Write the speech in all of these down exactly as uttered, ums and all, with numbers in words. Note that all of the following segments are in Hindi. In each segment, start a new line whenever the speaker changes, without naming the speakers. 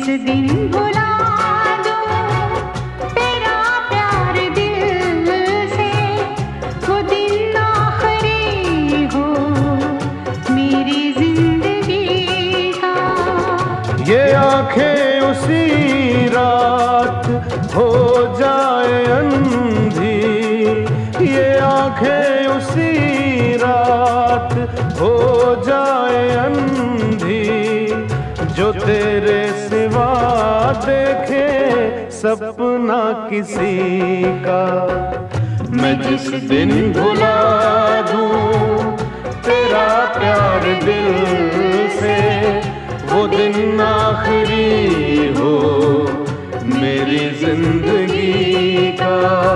दिन भुला दूं तेरा प्यार दिल से, वो दिन आखिरी हो मेरी जिंदगी का।
ये आंखें उसी रात हो जाए अंधी, ये आंखें उसी रात हो जाए अंधी, जो तेरे सिवा देखे सपना किसी का। मैं जिस दिन भुला दूं तेरा प्यार दिल से, वो दिन आखिरी हो मेरी जिंदगी का।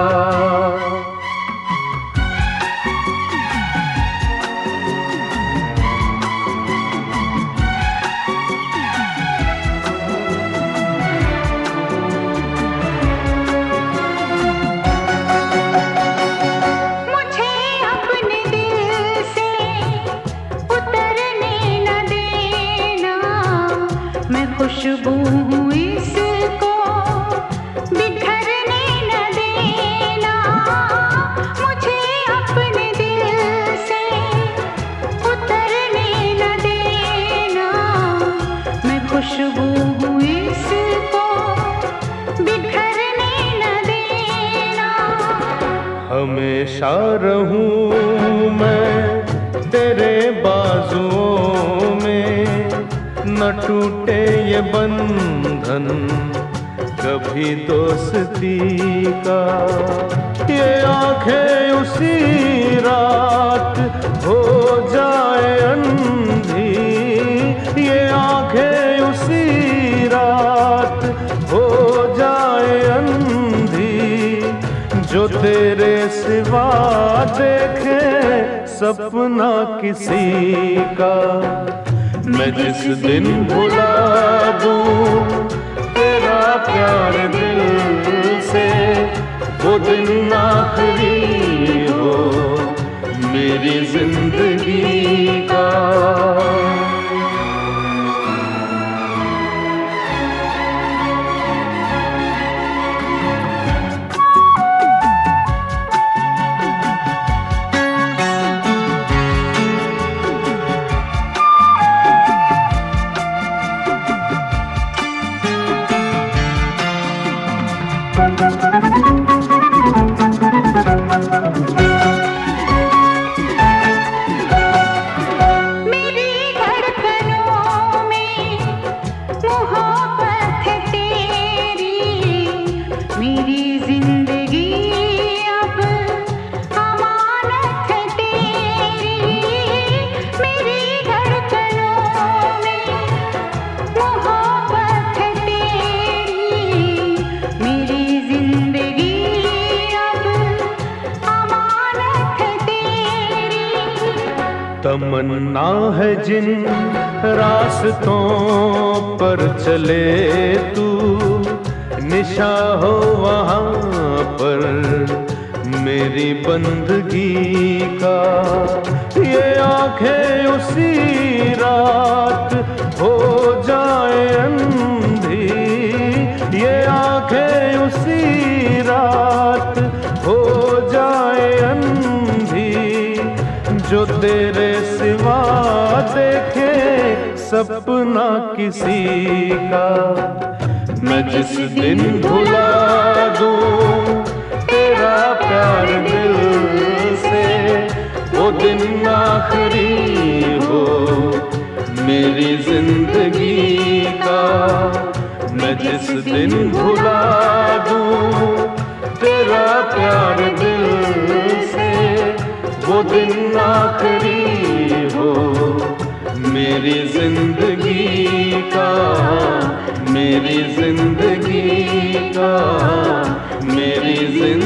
खुशबू हूँ इसको बिखरने न देना, मुझे अपने दिल से उतरने न देना। मैं खुशबू हूँ इसको बिखरने न देना।
हमेशा रहूं मैं तेरे बाजुओं में, न टूटे ये बंधन कभी दोस्ती का। ये आंखें उसी रात हो जाए अंधी, ये आंखें उसी रात हो जाए अंधी, जो तेरे सिवा देखे सपना किसी का। मैं जिस दिन भुला दूं तेरा प्यार दिल से, वो दिन आखिरी हो मेरी जिंदगी का।
मेरी धड़कनों में मोहब्बत है तेरी, मेरी जिंदगी अब अमानत है तेरी। मेरी धड़कनों में मोहब्बत है तेरी, मेरी जिंदगी
तमन्ना है जिन रास्तों पर चले तू, निशा हो वहाँ पर मेरी बंदगी का। ये आंखें उसी रात हो जाए अंधी, ये आंखें उसी रात हो जाए अंधी, जो तेरे सिवा देखे सपना किसी का। मैं जिस दिन भुला दूं तेरा प्यार दिल से, वो दिन आखिरी हो मेरी जिंदगी का। मैं जिस दिन भुला दूं तेरा प्यार दिल से, वो दिन आखिरी हो मेरी जिंदगी का, मेरी जिंदगी का, मेरी जिंदगी